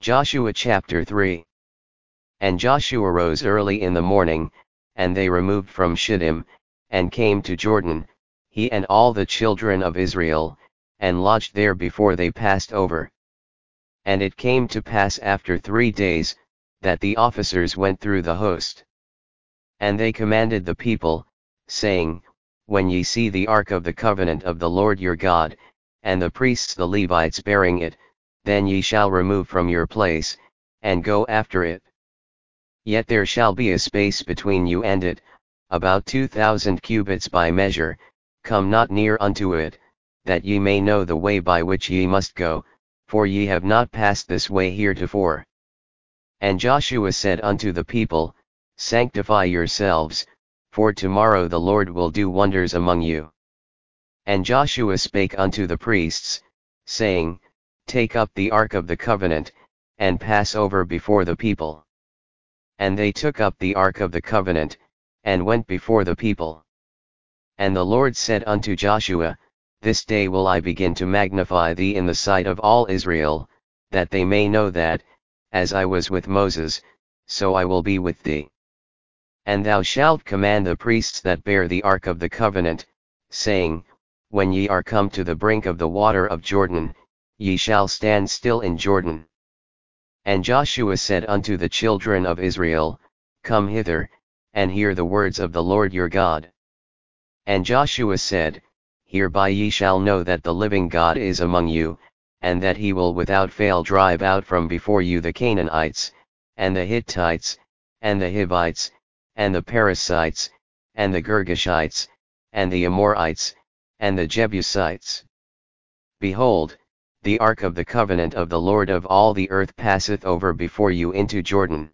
Joshua chapter 3. And Joshua rose early in the morning, and they removed from Shittim, and came to Jordan, he and all the children of Israel, and lodged there before they passed over. And it came to pass after 3 days, that the officers went through the host. And they commanded the people, saying, When ye see the ark of the covenant of the Lord your God, and the priests the Levites bearing it, then ye shall remove from your place, and go after it. Yet there shall be a space between you and it, about 2,000 cubits by measure, come not near unto it, that ye may know the way by which ye must go, for ye have not passed this way heretofore. And Joshua said unto the people, Sanctify yourselves, for tomorrow the Lord will do wonders among you. And Joshua spake unto the priests, saying, Take up the ark of the covenant, and pass over before the people. And they took up the ark of the covenant, and went before the people. And the Lord said unto Joshua, This day will I begin to magnify thee in the sight of all Israel, that they may know that, as I was with Moses, so I will be with thee. And thou shalt command the priests that bear the ark of the covenant, saying, When ye are come to the brink of the water of Jordan, ye shall stand still in Jordan. And Joshua said unto the children of Israel, Come hither, and hear the words of the Lord your God. And Joshua said, Hereby ye shall know that the living God is among you, and that he will without fail drive out from before you the Canaanites, and the Hittites, and the Hivites, and the Perizzites, and the Girgashites, and the Amorites, and the Jebusites. Behold, the ark of the covenant of the Lord of all the earth passeth over before you into Jordan.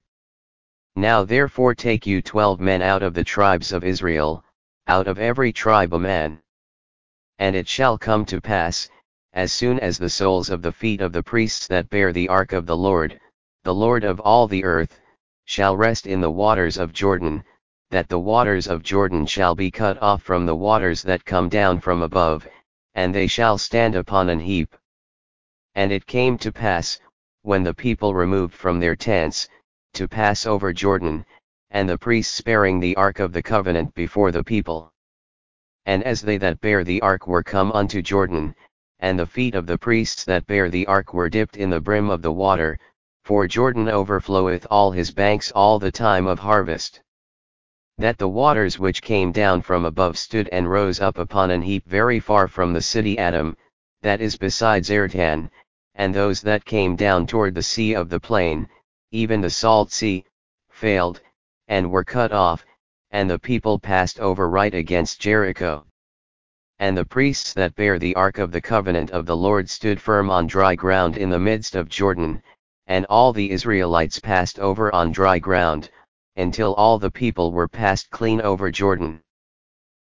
Now therefore take you 12 men out of the tribes of Israel, out of every tribe a man. And it shall come to pass, as soon as the soles of the feet of the priests that bear the ark of the Lord of all the earth, shall rest in the waters of Jordan, that the waters of Jordan shall be cut off from the waters that come down from above, and they shall stand upon an heap. And it came to pass, when the people removed from their tents, to pass over Jordan, and the priests bearing the ark of the covenant before the people. And as they that bear the ark were come unto Jordan, and the feet of the priests that bear the ark were dipped in the brim of the water, for Jordan overfloweth all his banks all the time of harvest. That the waters which came down from above stood and rose up upon an heap very far from the city Adam, that is beside Zartan, and those that came down toward the sea of the plain, even the salt sea, failed, and were cut off, and the people passed over right against Jericho. And the priests that bear the ark of the covenant of the Lord stood firm on dry ground in the midst of Jordan, and all the Israelites passed over on dry ground, until all the people were passed clean over Jordan.